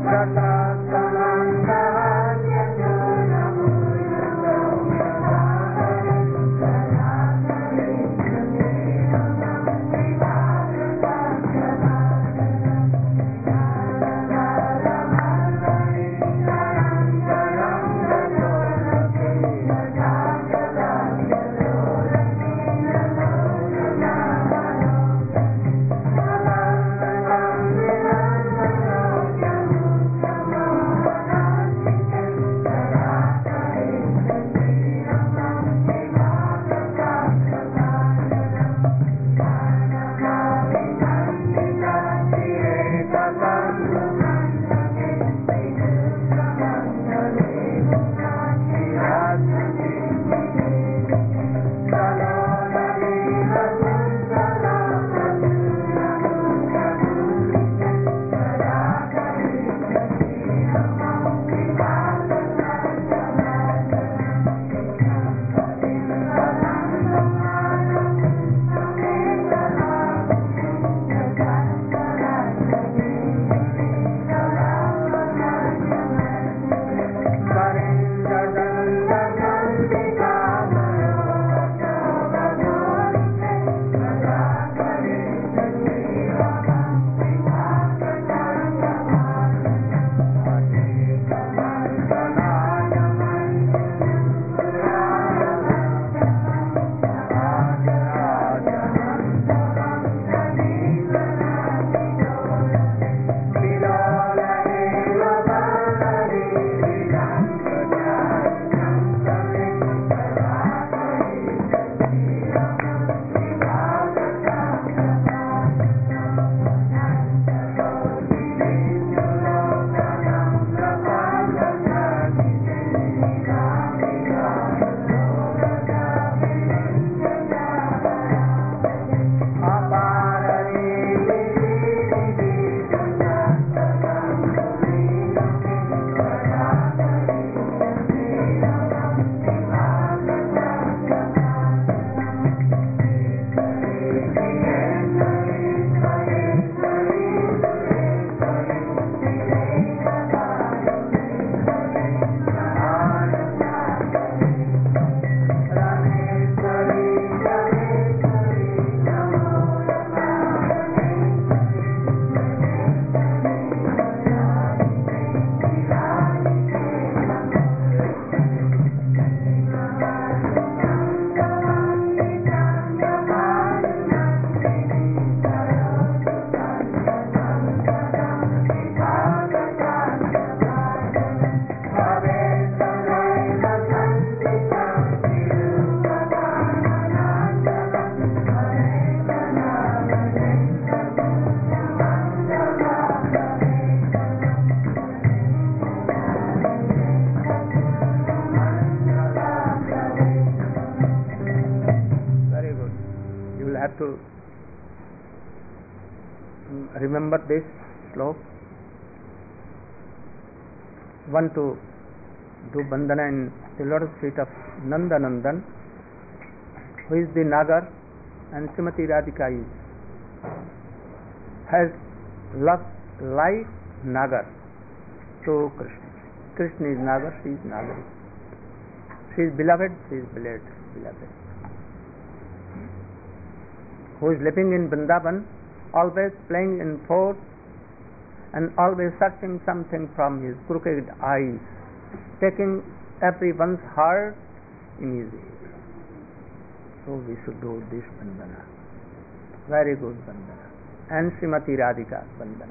have to remember this slok. One to do bandhana in the lotus feet of Nanda Nandan, who is the Nagar, and Srimati Radhika has loved like Nagar to Krishna. Krishna is Nagar, she is Nagari. She is beloved, she is beloved. Who is living in Vrindavan, always playing in fort and always searching something from his crooked eyes, taking everyone's heart in his ear. So we should do this bandhana. Very good bandhana. And Srimati Radhika bandhana.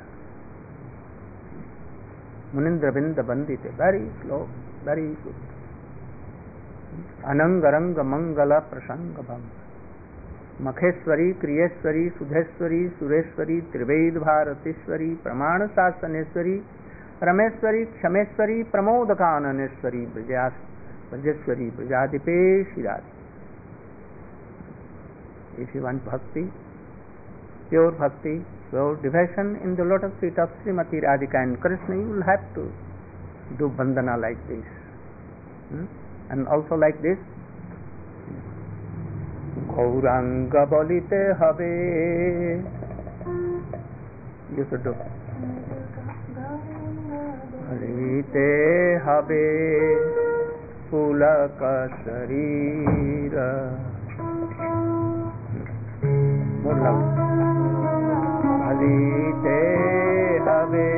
Munindra Binda Bandite. Very slow, very good. Anangaranga Mangala Prasanga Bhanga. Makheswari, Kriyeswari, Sudheswari, Sureshwari, Trived Bharateshwari, Pramana Sasaneswari, Rameswari, Kshameswari, Pramodakaananeshwari, Brajeswari, Brajadipe, Shiradi. If you want bhakti, pure devotion in the lotus feet of Srimati Radhika and Krishna, you will have to do bandhana like this. And also like this. Gauranga bolite habe. You should do. ते हवे पुलक शरीर हलीते हवे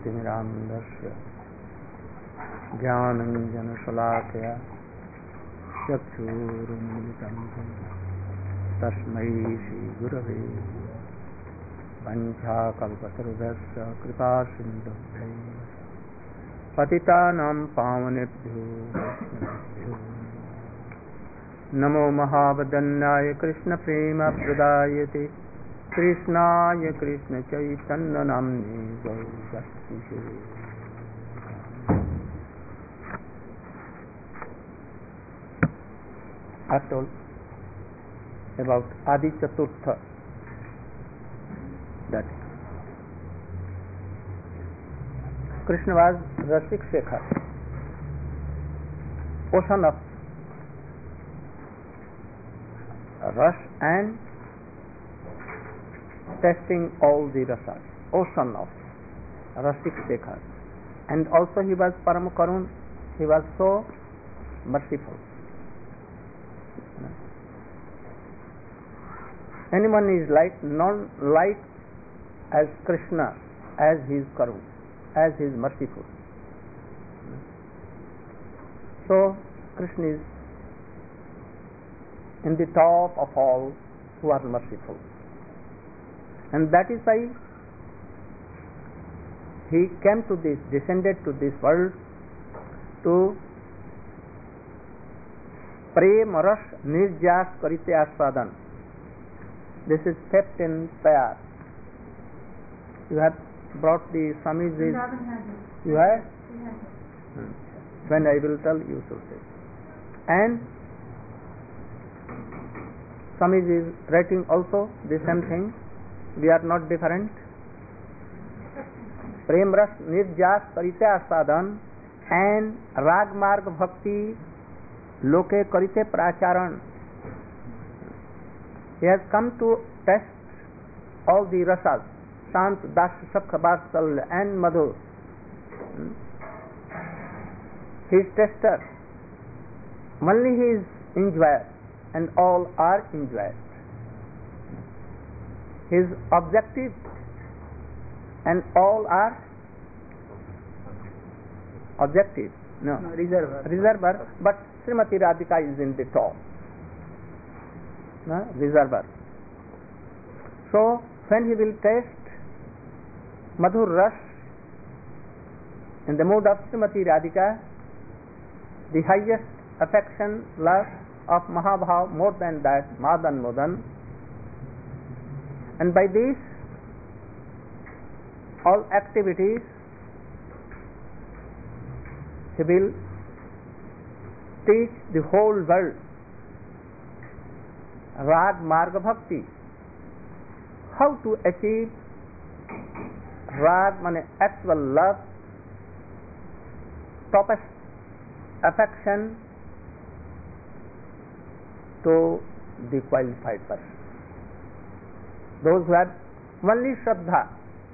ज्ञानतिमिरान्धस्य ज्ञानञ्जनशलाकया चक्षुरुन्मिलितं तस्मै श्रीगुरवे वञ्चाकल्पतरुभ्यश्च कृपासिन्धुभ्यैव पतितानां पावनेभ्यो वैष्णवेभ्यो नमो महावदन्याय कृष्णप्रेमप्रदायते कृष्णाय कृष्णचैतन्यनाम्ने गौरक्षिषे I told about Adi Chaturtha, that Krishna was Rasik Shekhar, ocean of rus and testing all the rasas, ocean of Rasik Shekhar. And also he was Param Karun, he was so merciful. Anyone is like, not like as Krishna, as he is Karun, as he is merciful. So Krishna is in the top of all who are merciful, and that is why he came to this, descended to this world to Prem Ras Nirjas Karite Aswadan. This is 15th pair. You have brought the Swami's. You have? When I will tell you should say. And Swami's is writing also the same thing. We are not different. Prem Ras Nirjas Karite Aswadan and Rag Marg Bhakti Loke Karite Pracharan. He has come to test all the rasas, Sant, Das, Sakha, Vatsal and Madhur. He is tester. Only he is enjoyer and all are enjoyed. His objective and all are objective. No, reservoir. But Srimati Radhika is in the top. Reservoir. So when he will taste Madhur Ras in the mood of Srimati Radhika, the highest affection, love of Mahabhav, more than that, Madan Modan, and by this all activities he will teach the whole world Rag Marga Bhakti, how to achieve Rag means actual love, topest affection to the qualified person. Those who have only Shraddha,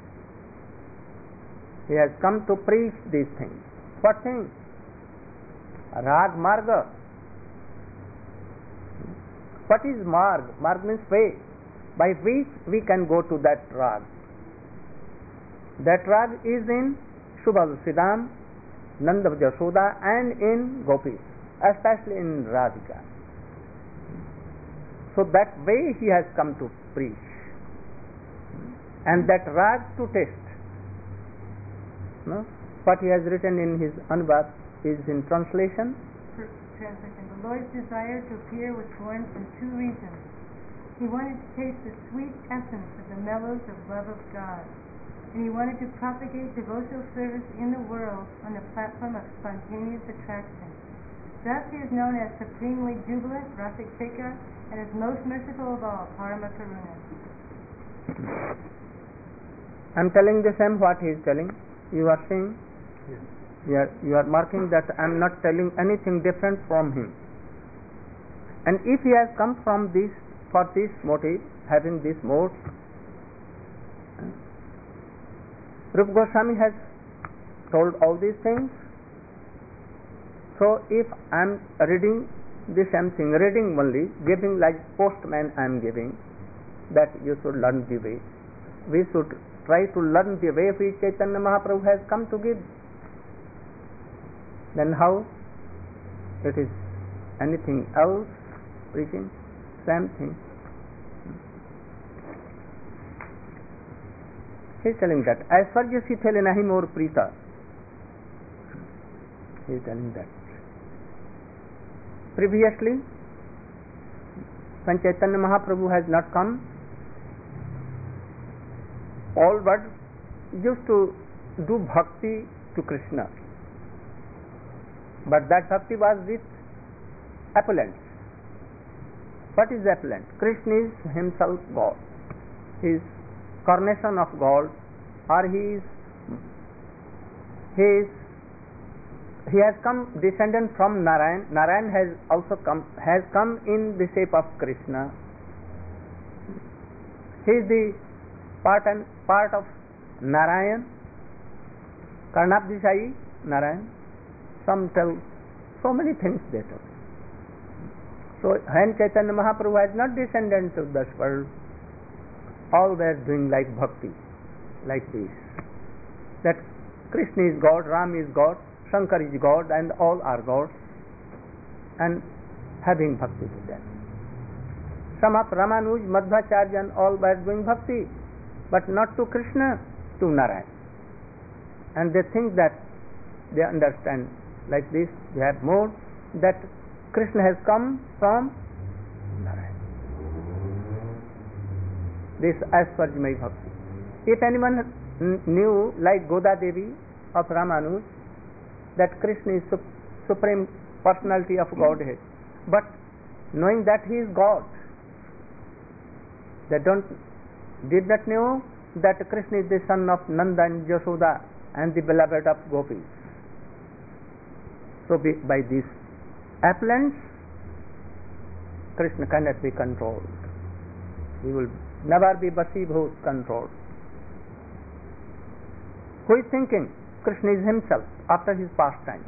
he has come to preach these things. What things? Rag Marga. What is Marg? Marg means way, by which we can go to that Rag. That Rag is in Shubha Siddham, Nanda Jashoda and in Gopis, especially in Radhika. So that way he has come to preach. And that Rag to test. No? What he has written in his Anubhav is in translation. The Lord's desire to appear was born from two reasons. He wanted to taste the sweet essence of the mellows of love of God, and he wanted to propagate devotional service in the world on the platform of spontaneous attraction. Thus he is known as supremely jubilant, Rasik Shekhar, and is most merciful of all, Parama Karuna. I am telling the same what he is telling. You are saying? Yes. You are marking that I am not telling anything different from him. And if he has come from this, for this motive, having this mode, Rupa Goswami has told all these things. So if I am reading the same thing, reading only, giving like postman I am giving, that you should learn the way. We should try to learn the way which Chaitanya Mahaprabhu has come to give, then how it is anything else preaching? Same thing. He is telling that Aishwarya Sithele nahi mor prita. He is telling that. Previously, when Chaitanya Mahaprabhu has not come, all but used to do bhakti to Krishna. But that bhakti was with appellants. What is appellant? Krishna is himself God. He is carnation of God, or he has come descendant from Narayan. Narayan has come in the shape of Krishna. He is the part of Narayan. Karnabdishai Narayan. Some tell so many things they tell. So when Chaitanya Mahaprabhu has not descended to this world, all were doing like bhakti, like this. That Krishna is God, Ram is God, Shankar is God, and all are gods, and having bhakti to them. Some of Ramanuj, Madhvacharya and all were doing bhakti, but not to Krishna, to Narayan. And they think that they understand like this, they have more, that Krishna has come from Narayan. This Aishwarya Bhakti. If anyone knew, like Goda Devi of Ramanuj, that Krishna is supreme personality of Godhead, but knowing that he is God, they did not know that Krishna is the son of Nanda and Yashoda and the beloved of gopis. So by these appellants, Krishna cannot be controlled. He will never be Vasibhut controlled. Who is thinking? Krishna is himself after his pastime.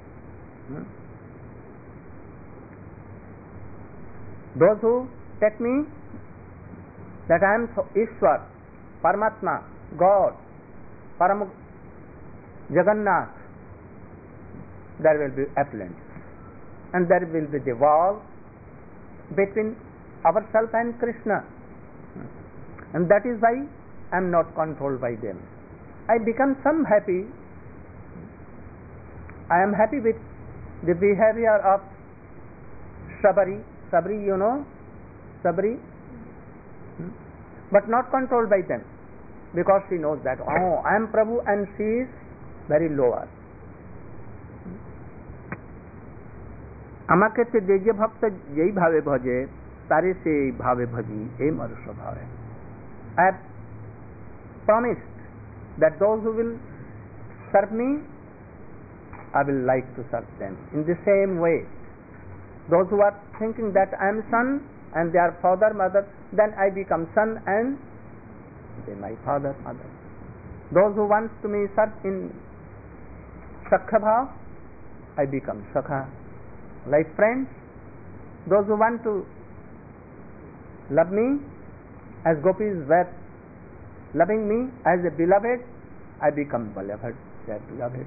Those who take me that I am Ishwar, Paramatma, God, Param Jagannath, there will be appellants. And there will be the wall between ourselves and Krishna. And that is why I am not controlled by them. I become some happy. I am happy with the behavior of Sabri. Sabri, you know? Sabri? But not controlled by them. Because she knows that, oh, I am Prabhu and she is very lower. আমাকে যে ভক্ত যেই ভাবে ভজে তারে সেই ভাবে ভজি এই মর স্বভাবে I have promised that those who will serve me, I will like to serve them in the same way. Those who are thinking that I am son and they are father, mother, then I become son and they my father, mother. Those who want to me serve in Sakha Bhav, I become Sakha. Like friends, those who want to love me as gopis were loving me as a beloved, I become beloved, their beloved.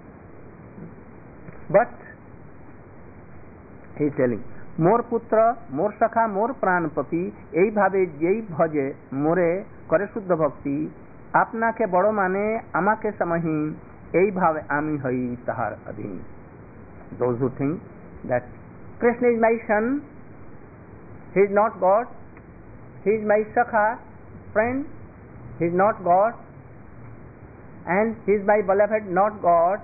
But he is telling, মোর পুত্র মোর সখা মোর প্রাণপতি এইভাবে যেই ভজে মোরে করে শুদ্ধ ভক্তি আপনাকে বড় মানে আমাকে সমহীন এইভাবে আমি হই তাহার অধীন. Those who think that Krishna is my son, he is not God, he is my sakha, friend, he is not God, and he is my beloved, not God.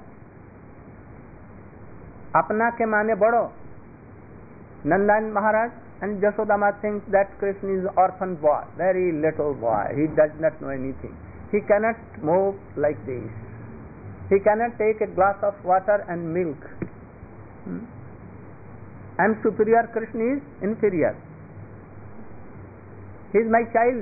अपना के माने बड़ो. Nandan Maharaj and Jasodama thinks that Krishna is orphan boy, very little boy. He does not know anything. He cannot move like this. He cannot take a glass of water and milk. I am superior, Krishna is inferior. He is my child.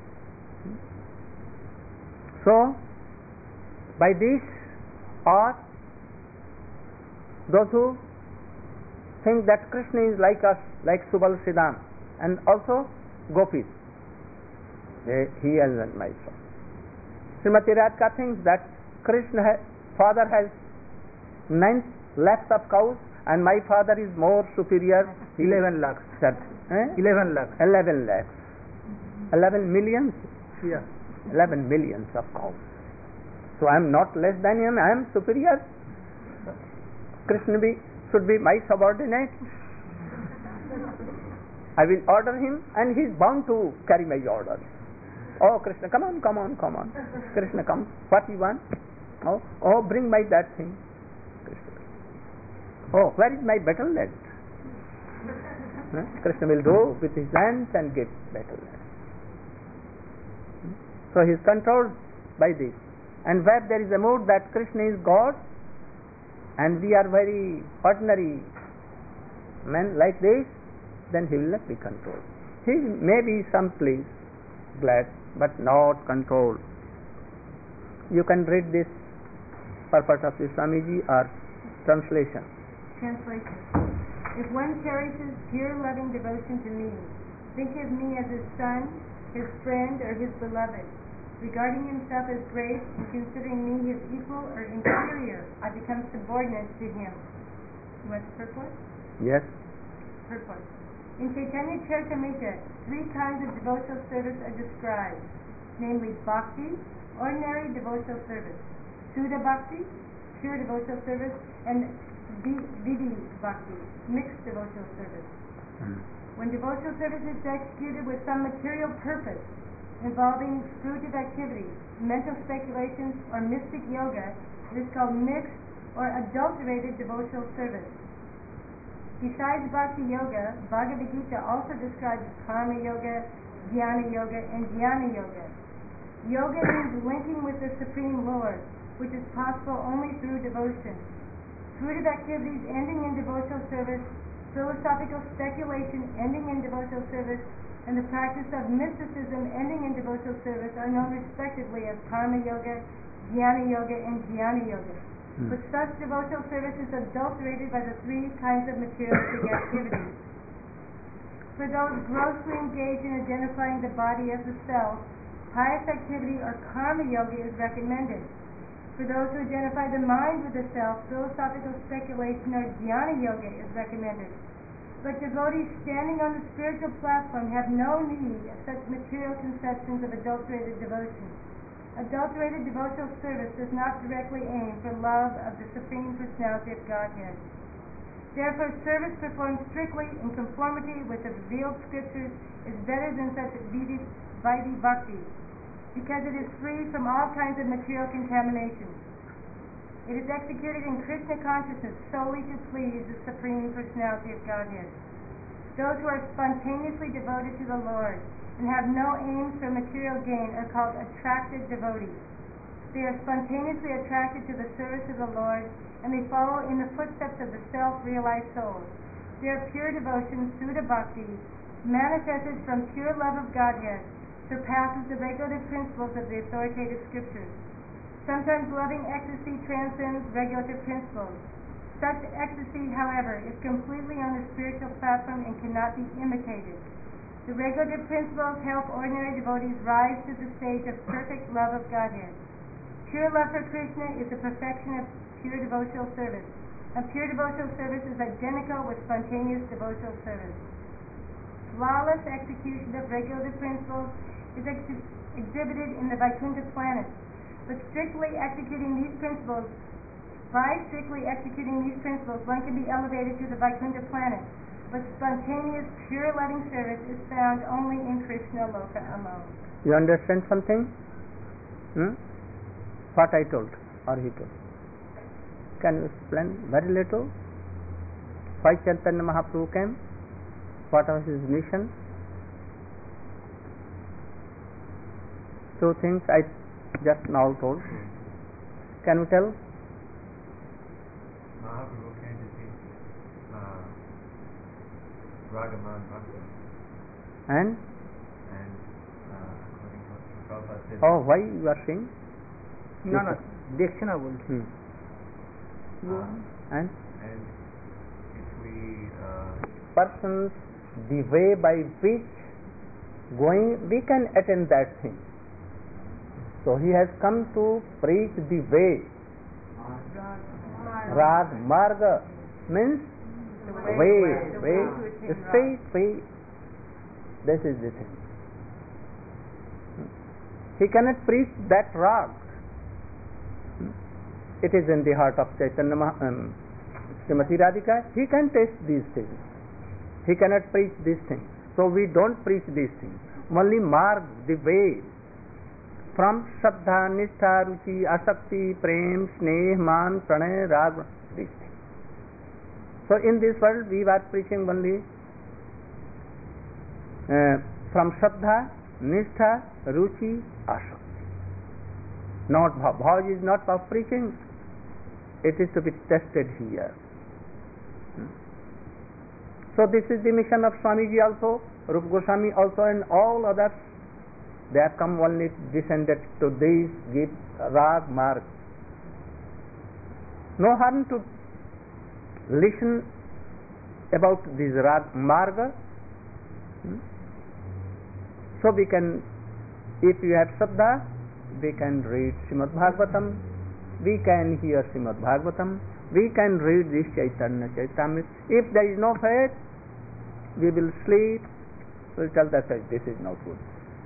So, by this, or those who think that Krishna is like us, like Subal Siddham, and also gopis, he is my son. Srimati Radhika thinks that father has 9 lakhs of cows and my father is more superior. 11 lakhs. 11 lakhs. 11 lakhs. 11 millions? Yeah. 11 millions of cows. So I am not less than him, I am superior. Krishna should be my subordinate. I will order him and he is bound to carry my orders. Oh Krishna, come on. Krishna comes. What you want? Oh, bring my that thing. Krishna. Oh, where is my battle net? Krishna will go with his hands and get battle net. So he is controlled by this. And where there is a mood that Krishna is God and we are very ordinary men like this, then he will not be controlled. He may be someplace glad, but not controlled. You can read this purport of the Swamiji or translation. Translation. If one cherishes pure loving devotion to me, think of me as his son, his friend, or his beloved. Regarding himself as great and considering me his equal or inferior, I become subordinate to him. You want the purport? Yes. Purport. In Chaitanya Charitamrita, 3 kinds of devotional service are described, namely bhakti, ordinary devotional service, Sudha bhakti, pure devotional service, and vidhi bhakti, mixed devotional service. When devotional service is executed with some material purpose, involving fruitive activities, mental speculations, or mystic yoga, it is called mixed or adulterated devotional service. Besides Bhakti Yoga, Bhagavad Gita also describes Karma Yoga, Jnana Yoga, and Jnana Yoga. Yoga means linking with the Supreme Lord, which is possible only through devotion. Fruitive activities ending in devotional service, philosophical speculation ending in devotional service, and the practice of mysticism ending in devotional service are known respectively as Karma Yoga, Jnana Yoga, and Jnana Yoga. But such devotional service is adulterated by the 3 kinds of materialistic activities. For those grossly engaged in identifying the body as the self, pious activity or Karma Yoga is recommended. For those who identify the mind with the self, philosophical speculation or Jnana Yoga is recommended. But devotees standing on the spiritual platform have no need of such material conceptions of adulterated devotion. Adulterated devotional service does not directly aim for love of the Supreme Personality of Godhead. Therefore, service performed strictly in conformity with the revealed scriptures is better than such vidhi bhakti, because it is free from all kinds of material contamination. It is executed in Krishna consciousness solely to please the Supreme Personality of Godhead. Those who are spontaneously devoted to the Lord and have no aims for material gain are called attracted devotees. They are spontaneously attracted to the service of the Lord and they follow in the footsteps of the self-realized soul. Their pure devotion, Sudha Bhakti, manifested from pure love of Godhead, surpasses the regulative principles of the authoritative scriptures. Sometimes loving ecstasy transcends regulative principles. Such ecstasy, however, is completely on the spiritual platform and cannot be imitated. The regulative principles help ordinary devotees rise to the stage of perfect love of Godhead. Pure love for Krishna is the perfection of pure devotional service, and pure devotional service is identical with spontaneous devotional service. Flawless execution of regulative principles is exhibited in the Vaikuntha planet. But by strictly executing these principles, one can be elevated to the Vaikuntha planet. But spontaneous, pure loving service is found only in Krishna Loka alone. You understand something? What I told or he told? Can you explain very little? Why Chaitanya Mahaprabhu came? What was his mission? 2 things I just now told. Can you tell? Mahaprabhu came to teach Ragaman Bhakti. And according to what Prabhupada said. oh, why you are saying? No, Dekshana बोलते. And if we persons, the way by which going we can attain that thing. So he has come to preach the way. Rag Marga means way, the straight way. This is the thing. He cannot preach that rag. It is in the heart of Chaitanya Srimati Radhika. He can taste these things. He cannot preach these things. So we don't preach these things. Only marg, the way. From Shraddha, Nishtha, Ruchi, Asakti, Prem, Sneh, Man, Pranay, Rag, these things. So in this world we are preaching only from Shraddha, Nishtha, Ruchi, Asakti. Not Bhav. Bhav is not of preaching. It is to be tested here. So this is the mission of Swamiji also, Rupa Goswami also, and all others. They have come only descended to this, give rag marg. No harm to listen about this rag marga. So we can, if you have Shraddha, we can read Srimad Bhagavatam, we can hear Srimad Bhagavatam, we can read this Chaitanya Charitamrita. If there is no faith, we will sleep, we will tell that this is no good.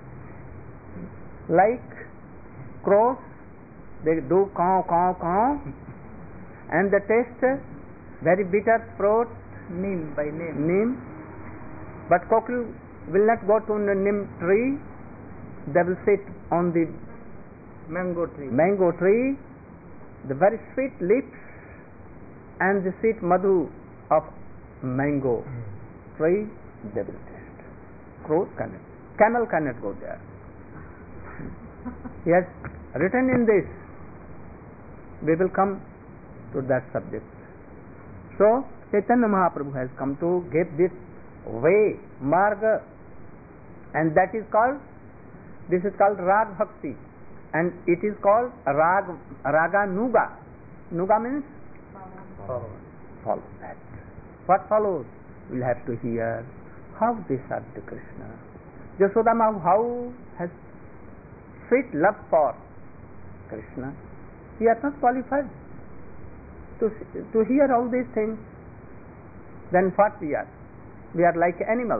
Like crows, they do caw, caw, caw, and they taste very bitter fruit, Neem by name. neem. But cockle will not go to the neem tree, they will sit on the Mango tree. mango tree, the very sweet lips and the sweet madhu of mango tree, they will taste. Crows cannot. Camel cannot go there. He has written in this. We will come to that subject. So Chaitanya Mahaprabhu has come to give this way, marga, and that is called, this is called Rag Bhakti, and it is called Raga Nuga. Nuga means follow that. What follows? We'll have to hear how they served Krishna. Yasodama how has sweet love for Krishna. We are not qualified to hear all these things. Then what we are? We are like animals.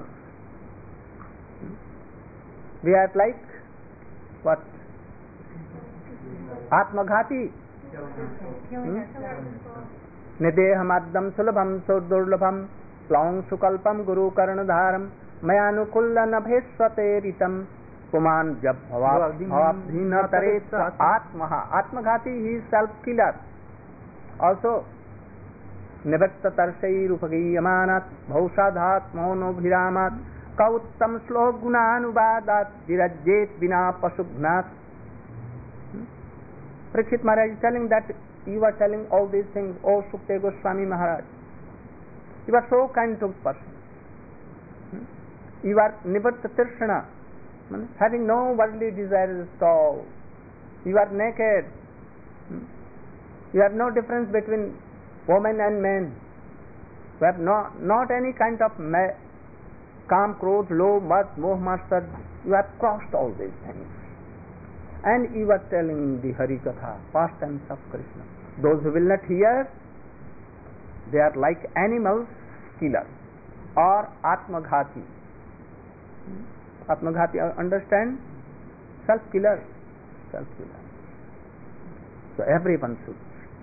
We are like what? Atmaghati. Nidehamaddam sulabham surdurlabham plaung sukalpam guru karanadharam mayanukulla nabhesvate ritam Puman jab bhavabdhina taret atmaha. Atmaghati, he is self-killer. Also, nivatta tarsai rupagiyamanat bhausadhat mono bhiramat kauttam slok gunanubadat virajjet vina pasubhnat. Parikshit Maharaj is telling that you are telling all these things, O Sukdev Goswami Maharaj. You are so kind to person. You are nivatta tirshana, having no worldly desires at all. You are naked. You have no difference between woman and man. You have not any kind of kam, krodh, lobh, mad, moh, master. You have crossed all these things. And you are telling the Hari Katha, pastimes of Krishna. Those who will not hear, they are like animals, killers, or Atmaghati. Atmaghati, understand? Self-killer. Self-killer. So everyone should.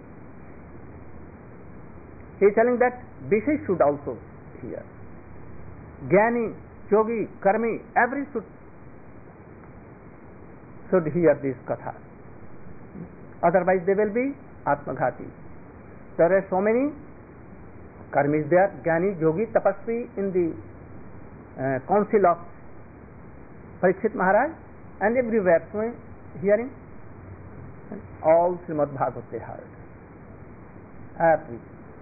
He is telling that Bhishi should also hear. Jnani, Yogi, Karmi, every should hear this katha. Otherwise they will be Atmaghati. There are so many Karmis there, Jnani, Yogi, Tapasvi in the council of Parikshit Maharaj, and everywhere so hearing all Srimad Bhagavad they heard. Every.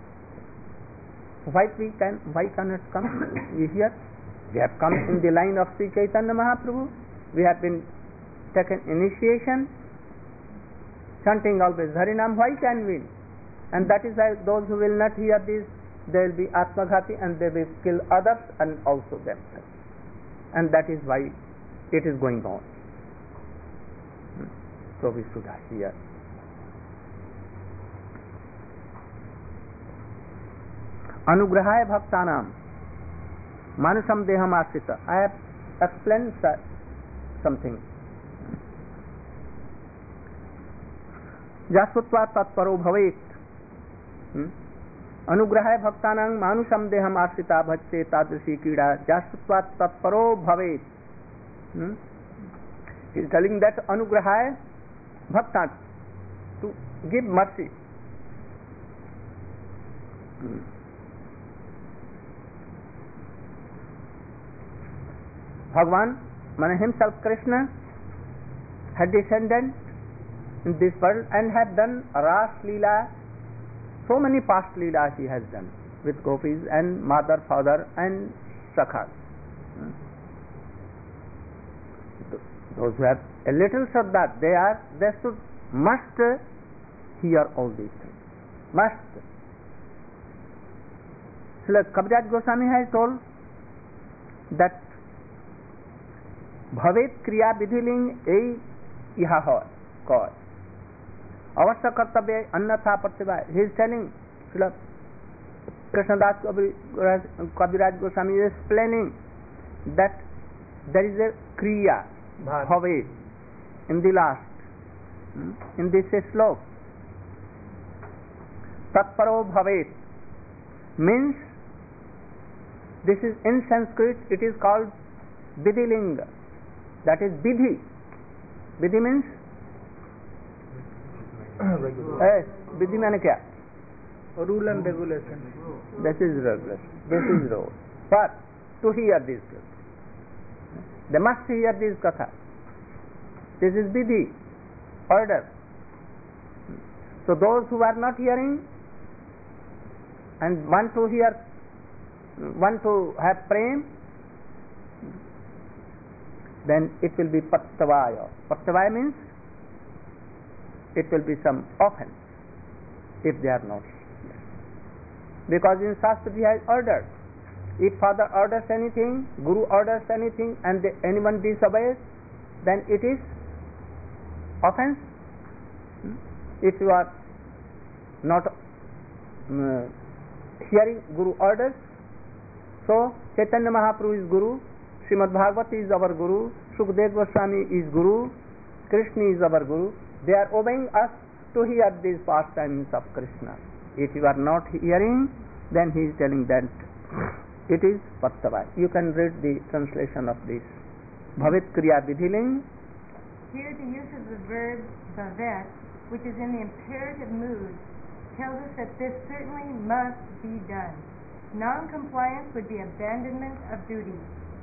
Why cannot come? We hear. We have come in the line of Sri Chaitanya Mahaprabhu. We have been taken initiation, chanting always Harinam. Why can we? And that is why those who will not hear this, they will be Atmaghati and they will kill others and also themselves. And that is why it is going on. So we should hear. Anugrahaya bhaktanam manusam deham ashrita. I have explained something. Jasutva tatparo bhavet. Anugrahaya bhaktanam manusam deham ashrita bhajte tadrishi kida jasutva tatparo bhavet. He is telling that anugrahaya bhaktan, to give mercy. Bhagavan, himself Krishna, had descended in this world and had done Ras Leela. So many past Leelas he has done with gopis and mother, father and Sakhas. Those who have a little Shraddha, they must hear all these things. Must. Srila Kaviraj Goswami has told that Bhavet Kriya Vidhiling Ei Iha Koi Avasya Kartabhya Annatha Pratyabhaya. He is telling, Srila Krishnadas Kaviraj Goswami is explaining that there is a Kriya Bhavet in the last, in this slok. Tatparo Bhavet means, this is in Sanskrit, it is called Vidhilinga. That is Vidhi. Vidhi means? Vidhi means kya? Rule and regulation. This is regulation. This is rule. But to hear this, they must hear this katha. This is Vidhi, order. So those who are not hearing and want to hear, want to have prem, then it will be Pattavaya. Pattavaya means it will be some offense if they are not here. Because in Shastra he has ordered, if father orders anything, Guru orders anything, and anyone disobeys, then it is offense. If you are not hearing Guru orders, so Chaitanya Mahaprabhu is Guru, Srimad Bhagavati is our Guru, Sukadeva Goswami is Guru, Krishna is our Guru. They are obeying us to hear these pastimes of Krishna. If you are not hearing, then he is telling that it is Pattavaya. You can read the translation of this. Bhavit Kriya Vidhiling. Here the use of the verb bhavet, which is in the imperative mood, tells us that this certainly must be done. Non-compliance would be abandonment of duty.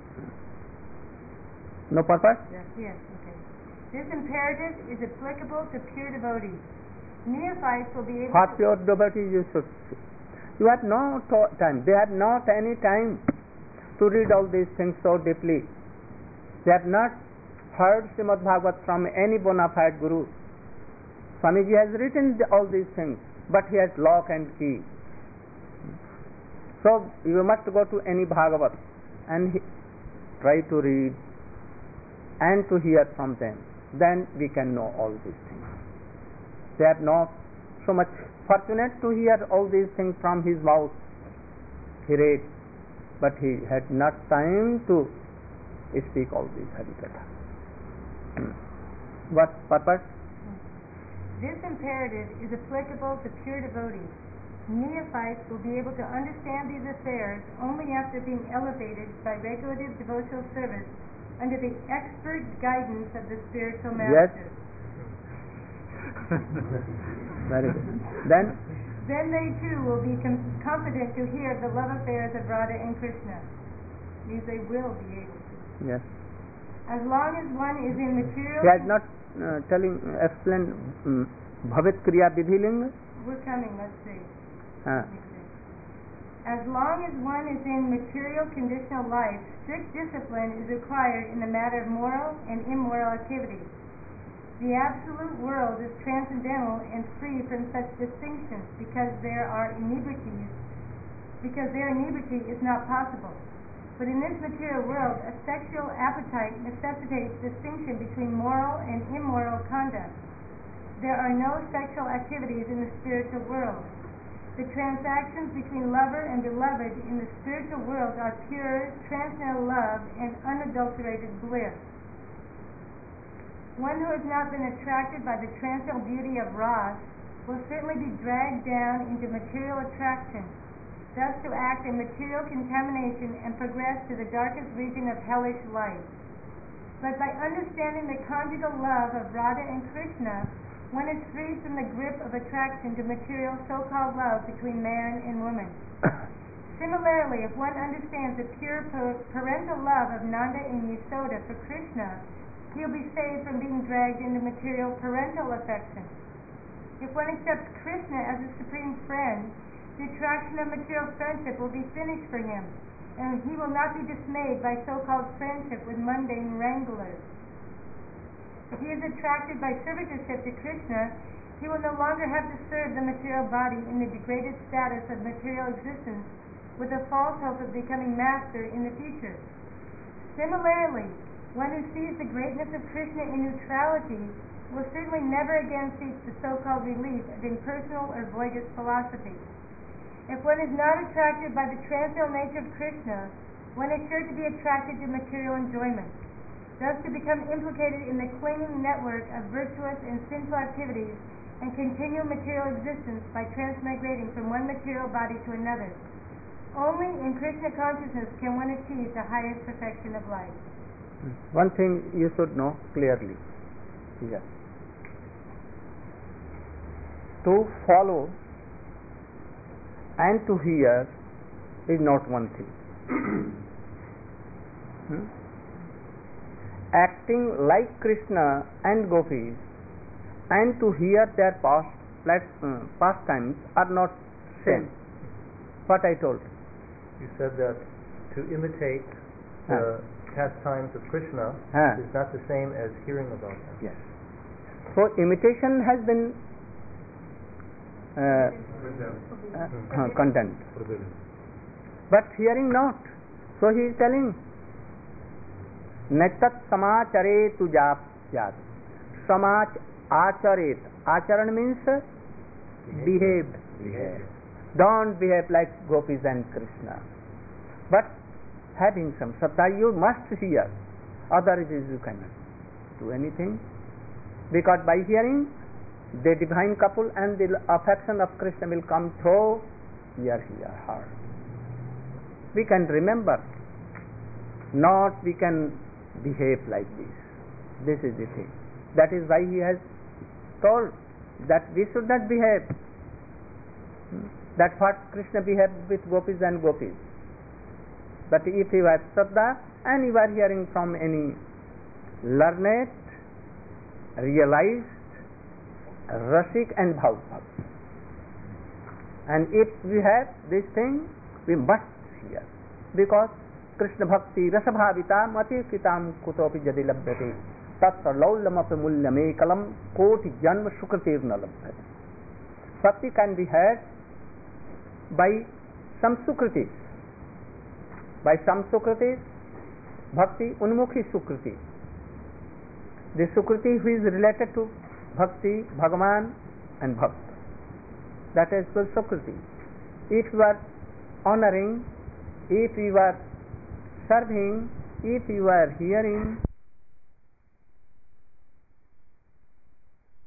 No purpose? Yes, okay. This imperative is applicable to pure devotees. Neophytes will be able For pure devotees you should see. You have no time. They have not any time to read all these things so deeply. They have not heard Srimad Bhagavat from any bona fide Guru. Swamiji has written all these things, but he has lock and key. So you must go to any Bhagavat and try to read and to hear from them. Then we can know all these things. They are not so much fortunate to hear all these things from his mouth. He read, but he had not time to speak all these Harikatha. What purpose? This imperative is applicable to pure devotees. Neophytes will be able to understand these affairs only after being elevated by regulative devotional service under the expert guidance of the spiritual Yes. master. Very good. Then they too will be competent to hear the love affairs of Radha and Krishna. Means they will be able to. yes. As long as one is in material... He has not explained Bhavit Kriya Vidhiling. We're coming, let's see. Uh, As long as one is in material conditional life, strict discipline is required in the matter of moral and immoral activities. The absolute world is transcendental and free from such distinctions because there inebriety is not possible. But in this material world, a sexual appetite necessitates distinction between moral and immoral conduct. there are no sexual activities in the spiritual world. The transactions between lover and beloved in the spiritual world are pure, transcendental love and unadulterated bliss. One who has not been attracted by the transcendental beauty of Ras will certainly be dragged down into material attraction, thus to act in material contamination and progress to the darkest region of hellish life. But by understanding the conjugal love of Radha and Krishna, one is freed from the grip of attraction to material so-called love between man and woman. Similarly, if one understands the pure parental love of Nanda and Yasoda for Krishna, he will be saved from being dragged into material parental affection. If one accepts Krishna as a supreme friend, the attraction of material friendship will be finished for him, and he will not be dismayed by so-called friendship with mundane wranglers. If he is attracted by servitorship to Krishna, he will no longer have to serve the material body in the degraded status of material existence with a false hope of becoming master in the future. Similarly, one who sees the greatness of Krishna in neutrality will certainly never again seek the so-called relief of impersonal or voidist philosophy. If one is not attracted by the transcendental nature of Krishna, one is sure to be attracted to material enjoyment, thus to become implicated in the clinging network of virtuous and sinful activities and continue material existence by transmigrating from one material body to another. Only in Krishna consciousness can one achieve the highest perfection of life. One thing you should know clearly here. To follow and to hear is not one thing. Acting like Krishna and gopis and to hear their pastimes are not same. What I told. You said that to imitate the pastimes of Krishna is not the same as hearing about them. Yes. So imitation has been condemned, but hearing not. So he is telling, Natat samacharetu japyat. Samach acharet. Acharan means behave. Don't behave like gopis and Krishna. But having some sattva, you must hear. Otherwise you cannot do anything. Because by hearing, the divine couple and the affection of Krishna will come through your heart. We can remember, not we can behave like this. This is the thing. That is why he has told that we should not behave. That's what Krishna behaved with gopis and gopis. But if you have Shraddha and you are hearing from any learned, realized, Rasik and Bhavav, and if we have this thing, we must hear, because Krishna Bhakti Rasabhavita Mati Kitam Kutopi Jadi Labhyate Tatra Laulamapi Mulyamekalam Koti Janma Sukritirna Labhyate. Bhakti can be had by some Sukritis. By some Sukritis, Bhakti Unmukhi Sukriti. The Sukriti who is related to Bhakti, Bhagavan and Bhakt. That is called Sukriti. If you are honoring, if you are serving, if you are hearing,